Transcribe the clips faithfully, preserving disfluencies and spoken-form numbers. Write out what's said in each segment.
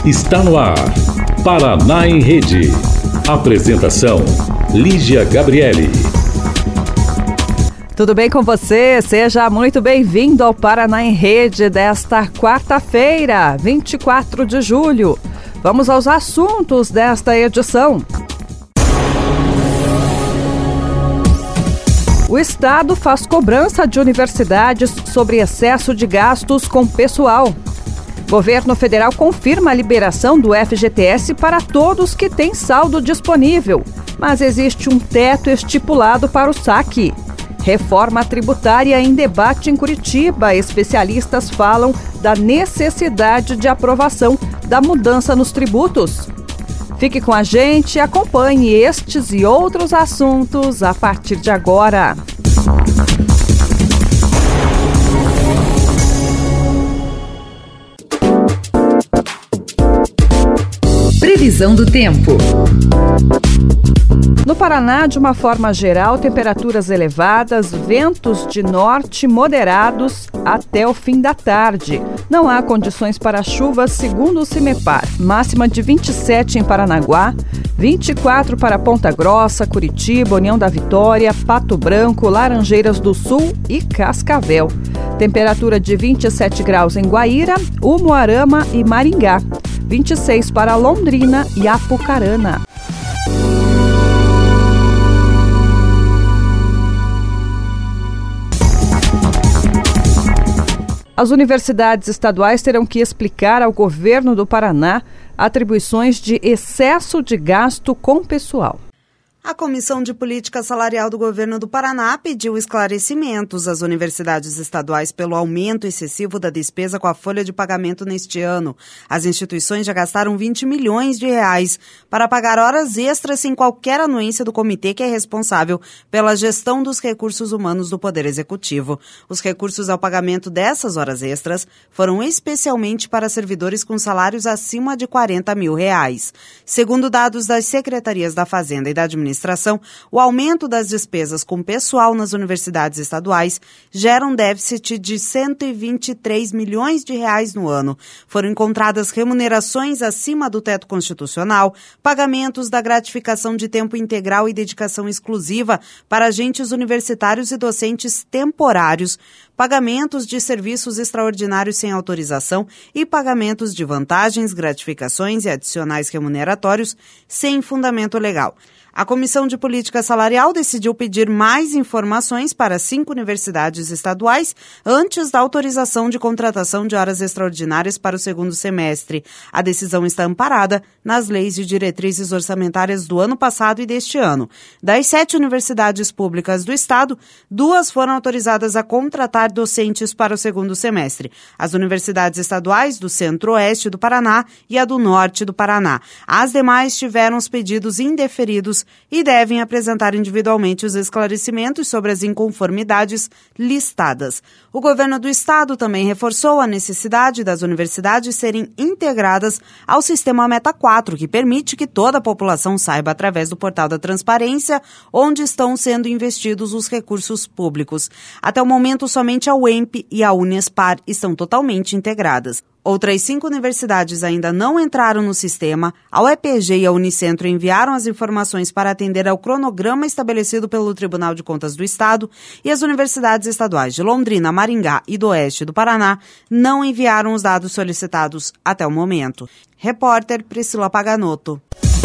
Está no ar, Paraná em Rede. Apresentação, Lígia Gabriele. Tudo bem com você? Seja muito bem-vindo ao Paraná em Rede desta quarta-feira, vinte e quatro de julho. Vamos aos assuntos desta edição. O Estado faz cobrança de universidades sobre excesso de gastos com pessoal. Governo federal confirma a liberação do F G T S para todos que têm saldo disponível, mas existe um teto estipulado para o saque. Reforma tributária em debate em Curitiba. Especialistas falam da necessidade de aprovação da mudança nos tributos. Fique com a gente e acompanhe estes e outros assuntos a partir de agora. Previsão do tempo. No Paraná, de uma forma geral, temperaturas elevadas, ventos de norte moderados até o fim da tarde. Não há condições para chuvas, segundo o CIMEPAR. Máxima de vinte e sete em Paranaguá, vinte e quatro para Ponta Grossa, Curitiba, União da Vitória, Pato Branco, Laranjeiras do Sul e Cascavel. Temperatura de vinte e sete graus em Guaíra, Umuarama e Maringá. vinte e seis para Londrina e Apucarana. As universidades estaduais terão que explicar ao governo do Paraná atribuições de excesso de gasto com pessoal. A Comissão de Política Salarial do Governo do Paraná pediu esclarecimentos às universidades estaduais pelo aumento excessivo da despesa com a folha de pagamento neste ano. As instituições já gastaram vinte milhões de reais para pagar horas extras sem qualquer anuência do comitê que é responsável pela gestão dos recursos humanos do Poder Executivo. Os recursos ao pagamento dessas horas extras foram especialmente para servidores com salários acima de quarenta mil reais. Segundo dados das Secretarias da Fazenda e da Administração, o aumento das despesas com pessoal nas universidades estaduais gera um déficit de cento e vinte e três milhões de reais no ano. Foram encontradas remunerações acima do teto constitucional, pagamentos da gratificação de tempo integral e dedicação exclusiva para agentes universitários e docentes temporários, pagamentos de serviços extraordinários sem autorização e pagamentos de vantagens, gratificações e adicionais remuneratórios sem fundamento legal. A Comissão de Política Salarial decidiu pedir mais informações para cinco universidades estaduais antes da autorização de contratação de horas extraordinárias para o segundo semestre. A decisão está amparada nas leis de diretrizes orçamentárias do ano passado e deste ano. Das sete universidades públicas do estado, duas foram autorizadas a contratar docentes para o segundo semestre: as universidades estaduais do Centro-Oeste do Paraná e a do Norte do Paraná. As demais tiveram os pedidos indeferidos e devem apresentar individualmente os esclarecimentos sobre as inconformidades listadas. O governo do estado também reforçou a necessidade das universidades serem integradas ao sistema Meta quatro, que permite que toda a população saiba através do portal da transparência onde estão sendo investidos os recursos públicos. Até o momento, somente a U E M P e a Unespar estão totalmente integradas. Outras cinco universidades ainda não entraram no sistema. A U E P G e a Unicentro enviaram as informações para atender ao cronograma estabelecido pelo Tribunal de Contas do Estado, e as universidades estaduais de Londrina, Maringá e do Oeste do Paraná não enviaram os dados solicitados até o momento. Repórter Priscila Paganotto.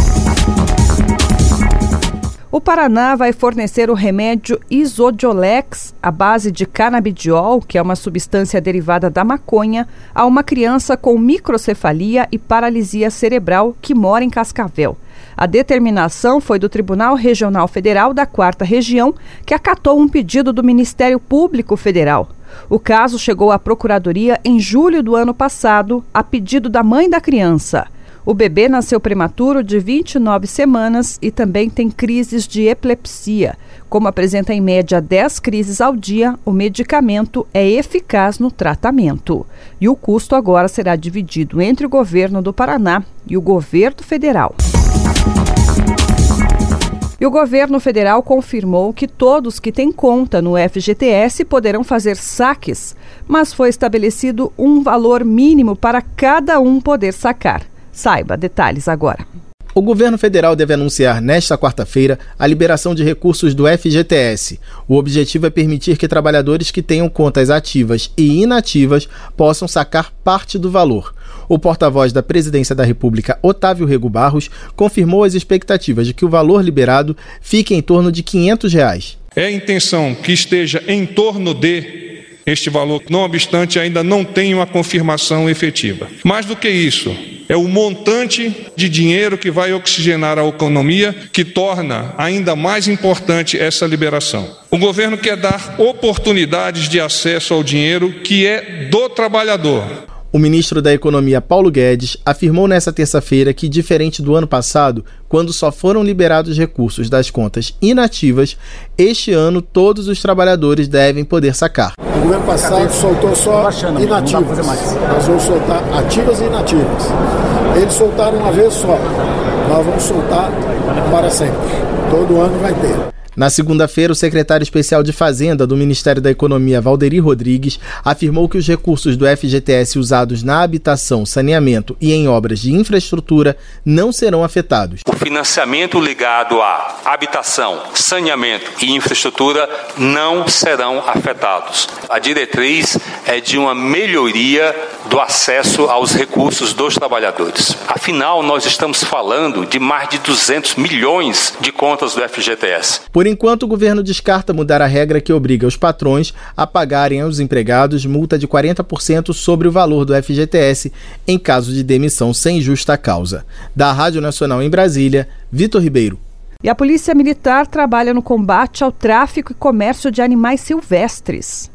O Paraná vai fornecer o remédio Isodiolex, à base de canabidiol, que é uma substância derivada da maconha, a uma criança com microcefalia e paralisia cerebral que mora em Cascavel. A determinação foi do Tribunal Regional Federal da quarta Região, que acatou um pedido do Ministério Público Federal. O caso chegou à Procuradoria em julho do ano passado, a pedido da mãe da criança. O bebê nasceu prematuro de vinte e nove semanas e também tem crises de epilepsia. Como apresenta em média dez crises ao dia, o medicamento é eficaz no tratamento. E o custo agora será dividido entre o governo do Paraná e o governo federal. E o governo federal confirmou que todos que têm conta no F G T S poderão fazer saques, mas foi estabelecido um valor mínimo para cada um poder sacar. Saiba detalhes agora. O governo federal deve anunciar nesta quarta-feira a liberação de recursos do F G T S. O objetivo é permitir que trabalhadores que tenham contas ativas e inativas possam sacar parte do valor. O porta-voz da Presidência da República, Otávio Rego Barros, confirmou as expectativas de que o valor liberado fique em torno de quinhentos reais. É a intenção que esteja em torno de este valor, não obstante ainda não tenha uma confirmação efetiva. Mais do que isso, é o montante de dinheiro que vai oxigenar a economia que torna ainda mais importante essa liberação. O governo quer dar oportunidades de acesso ao dinheiro que é do trabalhador. O ministro da Economia, Paulo Guedes, afirmou nesta terça-feira que, diferente do ano passado, quando só foram liberados recursos das contas inativas, este ano todos os trabalhadores devem poder sacar. O governo passado soltou só inativas, nós vamos soltar ativas e inativas. Eles soltaram uma vez só, nós vamos soltar para sempre. Todo ano vai ter. Na segunda-feira, o secretário especial de Fazenda do Ministério da Economia, Valderi Rodrigues, afirmou que os recursos do F G T S usados na habitação, saneamento e em obras de infraestrutura não serão afetados. O financiamento ligado à habitação, saneamento e infraestrutura não serão afetados. A diretriz é de uma melhoria do acesso aos recursos dos trabalhadores. Afinal, nós estamos falando de mais de duzentos milhões de contas do F G T S. Por enquanto, o governo descarta mudar a regra que obriga os patrões a pagarem aos empregados multa de quarenta por cento sobre o valor do F G T S em caso de demissão sem justa causa. Da Rádio Nacional em Brasília, Vitor Ribeiro. E a Polícia Militar trabalha no combate ao tráfico e comércio de animais silvestres.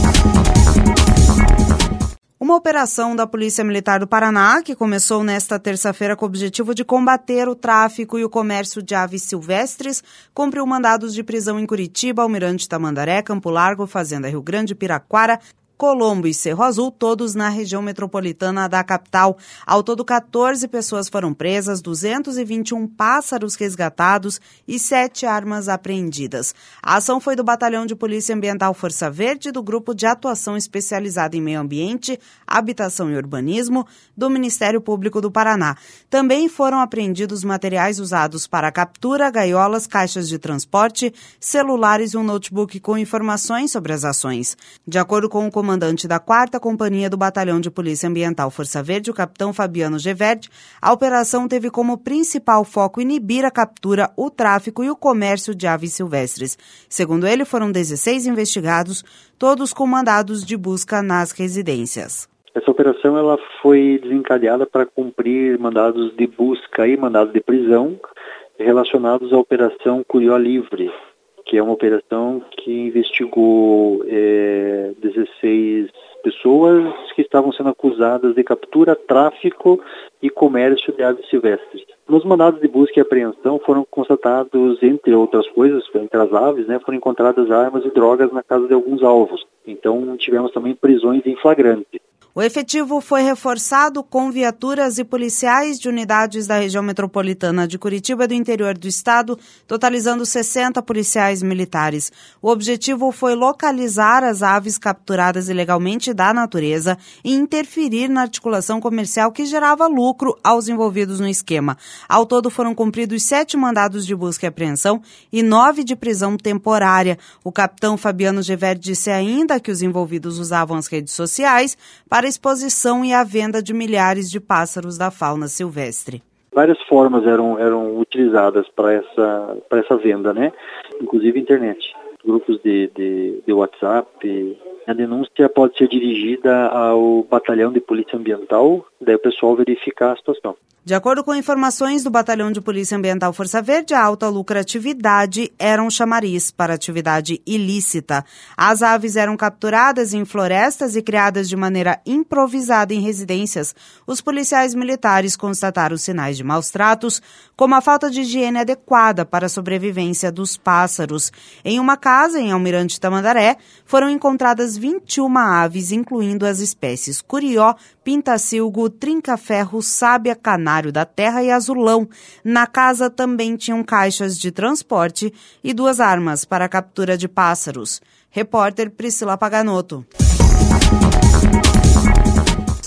Uma operação da Polícia Militar do Paraná, que começou nesta terça-feira com o objetivo de combater o tráfico e o comércio de aves silvestres, cumpriu mandados de prisão em Curitiba, Almirante Tamandaré, Campo Largo, Fazenda Rio Grande, Piraquara, Colombo e Cerro Azul, todos na região metropolitana da capital. Ao todo, quatorze pessoas foram presas, duzentos e vinte e um pássaros resgatados e sete armas apreendidas. A ação foi do Batalhão de Polícia Ambiental Força Verde, do Grupo de Atuação Especializada em Meio Ambiente, Habitação e Urbanismo, do Ministério Público do Paraná. Também foram apreendidos materiais usados para captura, gaiolas, caixas de transporte, celulares e um notebook com informações sobre as ações. De acordo com o comandante da quarta Companhia do Batalhão de Polícia Ambiental Força Verde, o capitão Fabiano Geverde, a operação teve como principal foco inibir a captura, o tráfico e o comércio de aves silvestres. Segundo ele, foram dezesseis investigados, todos com mandados de busca nas residências. Essa operação ela foi desencadeada para cumprir mandados de busca e mandados de prisão relacionados à Operação Curió Livre, que é uma operação que investigou é, dezesseis pessoas que estavam sendo acusadas de captura, tráfico e comércio de aves silvestres. Nos mandados de busca e apreensão foram constatados, entre outras coisas, entre as aves, né, foram encontradas armas e drogas na casa de alguns alvos. Então tivemos também prisões em flagrante. O efetivo foi reforçado com viaturas e policiais de unidades da região metropolitana de Curitiba e do interior do estado, totalizando sessenta policiais militares. O objetivo foi localizar as aves capturadas ilegalmente da natureza e interferir na articulação comercial que gerava lucro aos envolvidos no esquema. Ao todo foram cumpridos sete mandados de busca e apreensão e nove de prisão temporária. O capitão Fabiano Geverde disse ainda que os envolvidos usavam as redes sociais para a exposição e a venda de milhares de pássaros da fauna silvestre. Várias formas eram, eram utilizadas para essa, para essa venda, né? Inclusive internet, grupos de, de, de WhatsApp. A denúncia pode ser dirigida ao Batalhão de Polícia Ambiental, daí o pessoal verificar a situação. De acordo com informações do Batalhão de Polícia Ambiental Força Verde, a alta lucratividade era um chamariz para atividade ilícita. As aves eram capturadas em florestas e criadas de maneira improvisada em residências. Os policiais militares constataram sinais de maus tratos, como a falta de higiene adequada para a sobrevivência dos pássaros. Em uma casa, em Almirante Tamandaré, foram encontradas vinte e uma aves, incluindo as espécies curió, pintacilgo, trinca-ferro, sábia, canário da terra e azulão. Na casa também tinham caixas de transporte e duas armas para a captura de pássaros. Repórter Priscila Paganotto.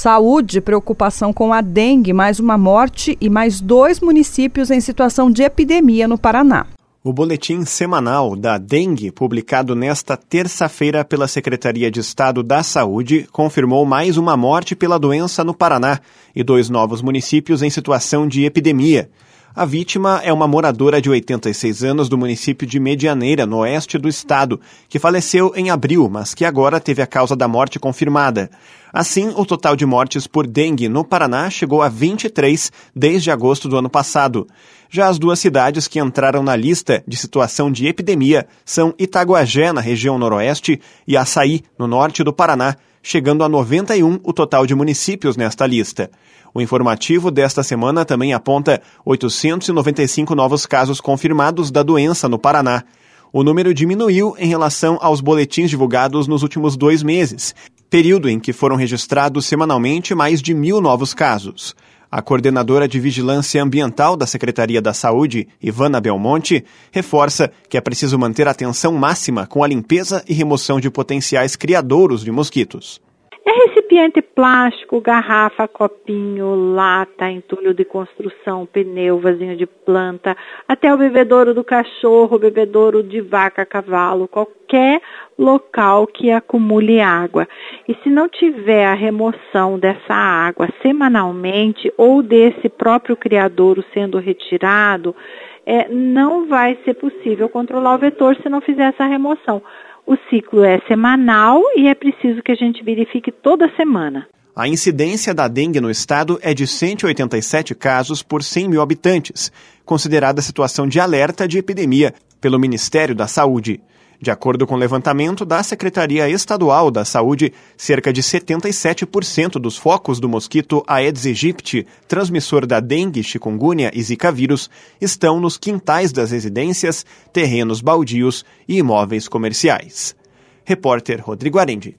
Saúde, preocupação com a dengue, mais uma morte e mais dois municípios em situação de epidemia no Paraná. O boletim semanal da dengue, publicado nesta terça-feira pela Secretaria de Estado da Saúde, confirmou mais uma morte pela doença no Paraná e dois novos municípios em situação de epidemia. A vítima é uma moradora de oitenta e seis anos do município de Medianeira, no oeste do estado, que faleceu em abril, mas que agora teve a causa da morte confirmada. Assim, o total de mortes por dengue no Paraná chegou a vinte e três desde agosto do ano passado. Já as duas cidades que entraram na lista de situação de epidemia são Itaguajé, na região noroeste, e Açaí, no norte do Paraná, chegando a noventa e um o total de municípios nesta lista. O informativo desta semana também aponta oitocentos e noventa e cinco novos casos confirmados da doença no Paraná. O número diminuiu em relação aos boletins divulgados nos últimos dois meses, período em que foram registrados semanalmente mais de mil novos casos. A coordenadora de Vigilância Ambiental da Secretaria da Saúde, Ivana Belmonte, reforça que é preciso manter atenção máxima com a limpeza e remoção de potenciais criadouros de mosquitos. É recipiente plástico, garrafa, copinho, lata, entulho de construção, pneu, vasinho de planta, até o bebedouro do cachorro, bebedouro de vaca, cavalo, qualquer local que acumule água. E se não tiver a remoção dessa água semanalmente ou desse próprio criadouro sendo retirado, é, não vai ser possível controlar o vetor se não fizer essa remoção. O ciclo é semanal e é preciso que a gente verifique toda semana. A incidência da dengue no estado é de cento e oitenta e sete casos por cem mil habitantes, considerada situação de alerta de epidemia pelo Ministério da Saúde. De acordo com o levantamento da Secretaria Estadual da Saúde, cerca de setenta e sete por cento dos focos do mosquito Aedes aegypti, transmissor da dengue, chikungunya e zika vírus, estão nos quintais das residências, terrenos baldios e imóveis comerciais. Repórter Rodrigo Arendi.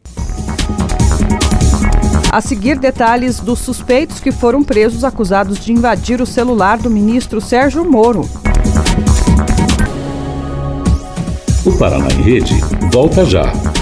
A seguir, detalhes dos suspeitos que foram presos acusados de invadir o celular do ministro Sérgio Moro. O Paraná em Rede volta já.